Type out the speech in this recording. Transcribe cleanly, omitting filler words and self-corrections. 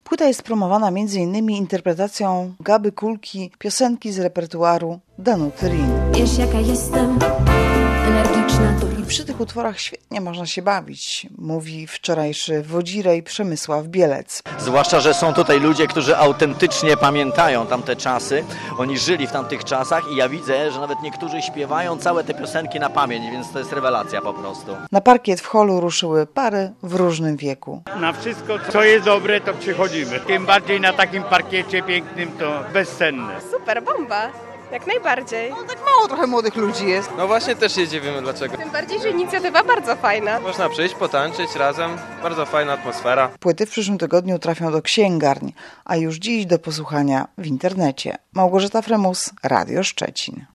Płyta jest promowana m.in. interpretacją Gaby Kulki, piosenki z repertuaru Danuty Rin. Wiesz, jaka jestem, energiczna. I przy tych utworach świetnie można się bawić, mówi wczorajszy wodzirej Przemysław Bielec. Zwłaszcza, że są tutaj ludzie, którzy autentycznie pamiętają tamte czasy. Oni żyli w tamtych czasach i ja widzę, że nawet niektórzy śpiewają całe te piosenki na pamięć, więc to jest rewelacja po prostu. Na parkiet w holu ruszyły pary w różnym wieku. Na wszystko, co jest dobre, to przychodzimy. Tym bardziej na takim parkiecie pięknym, to bezcenne. Super, bomba! Jak najbardziej. Tak mało trochę młodych ludzi jest. No właśnie też nie wiemy dlaczego. Tym bardziej, że inicjatywa bardzo fajna. Można przyjść, potańczyć razem, bardzo fajna atmosfera. Płyty w przyszłym tygodniu trafią do księgarni, a już dziś do posłuchania w internecie. Małgorzata Fremus, Radio Szczecin.